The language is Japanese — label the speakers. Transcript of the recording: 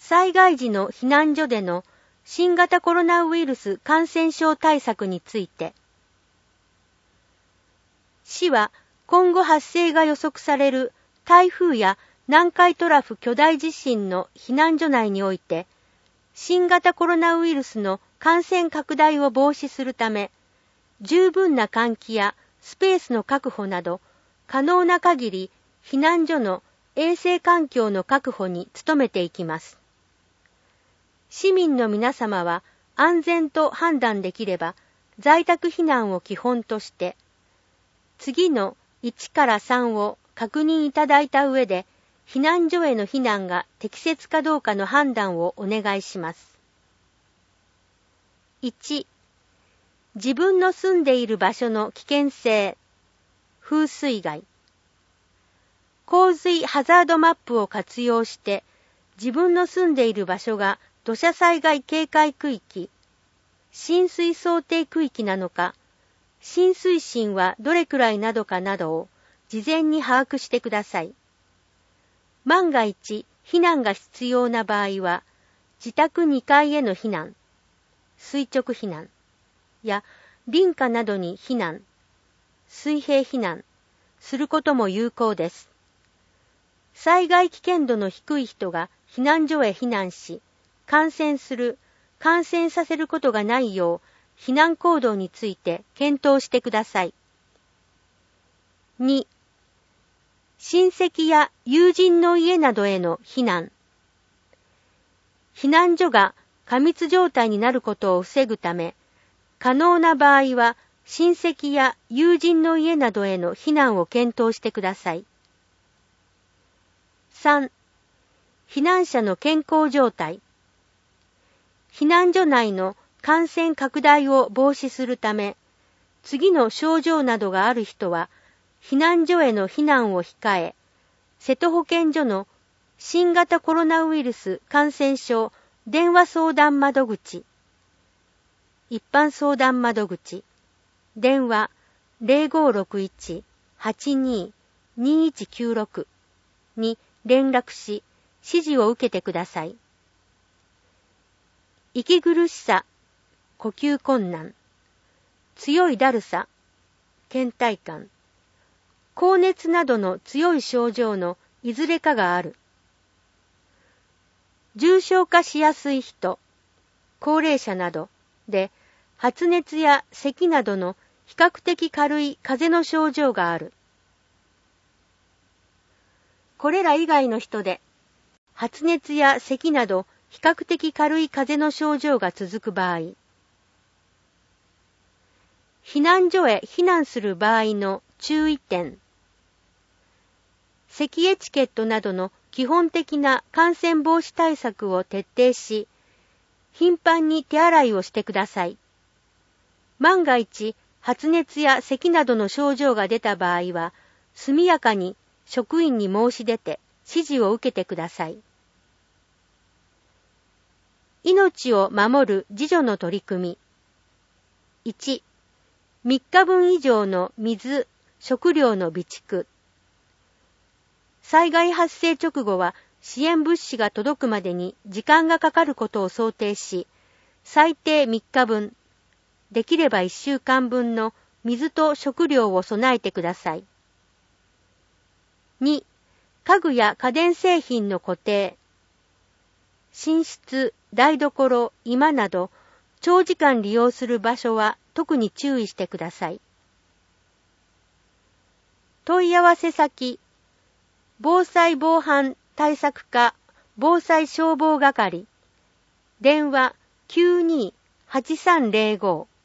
Speaker 1: 災害時の避難所での新型コロナウイルス感染症対策について、市は今後発生が予測される台風や南海トラフ巨大地震の避難所内において、新型コロナウイルスの感染拡大を防止するため、十分な換気やスペースの確保など、可能な限り避難所の衛生環境の確保に努めていきます。市民の皆様は安全と判断できれば、在宅避難を基本として、次の1から3を確認いただいた上で、避難所への避難が適切かどうかの判断をお願いします。1、自分の住んでいる場所の危険性、風水害。洪水ハザードマップを活用して、自分の住んでいる場所が土砂災害警戒区域、浸水想定区域なのか、浸水深はどれくらいなどかなどを事前に把握してください。万が一、避難が必要な場合は、自宅2階への避難、垂直避難や林家などに避難、水平避難することも有効です。災害危険度の低い人が避難所へ避難し、感染させることがないよう、避難行動について検討してください。2、親戚や友人の家などへの避難。避難所が過密状態になることを防ぐため、可能な場合は親戚や友人の家などへの避難を検討してください。3、避難者の健康状態。避難所内の感染拡大を防止するため、次の症状などがある人は、避難所への避難を控え、瀬戸保健所の新型コロナウイルス感染症電話相談窓口、一般相談窓口、電話 0561-82-2196 に連絡し、指示を受けてください。息苦しさ、呼吸困難、強いだるさ、倦怠感、高熱などの強い症状のいずれかがある。重症化しやすい人、高齢者などで発熱や咳などの比較的軽い風邪の症状がある。これら以外の人で発熱や咳など比較的軽い風邪の症状が続く場合、避難所へ避難する場合の注意点。咳エチケットなどの基本的な感染防止対策を徹底し、頻繁に手洗いをしてください。万が一、発熱や咳などの症状が出た場合は、速やかに職員に申し出て指示を受けてください。命を守る自助の取り組み。1、3日分以上の水、食料の備蓄。災害発生直後は支援物資が届くまでに時間がかかることを想定し、最低3日分、できれば1週間分の水と食料を備えてください。2、家具や家電製品の固定。寝室、台所、居間など、長時間利用する場所は特に注意してください。問い合わせ先、防災防犯対策課防災消防係、電話 92-8305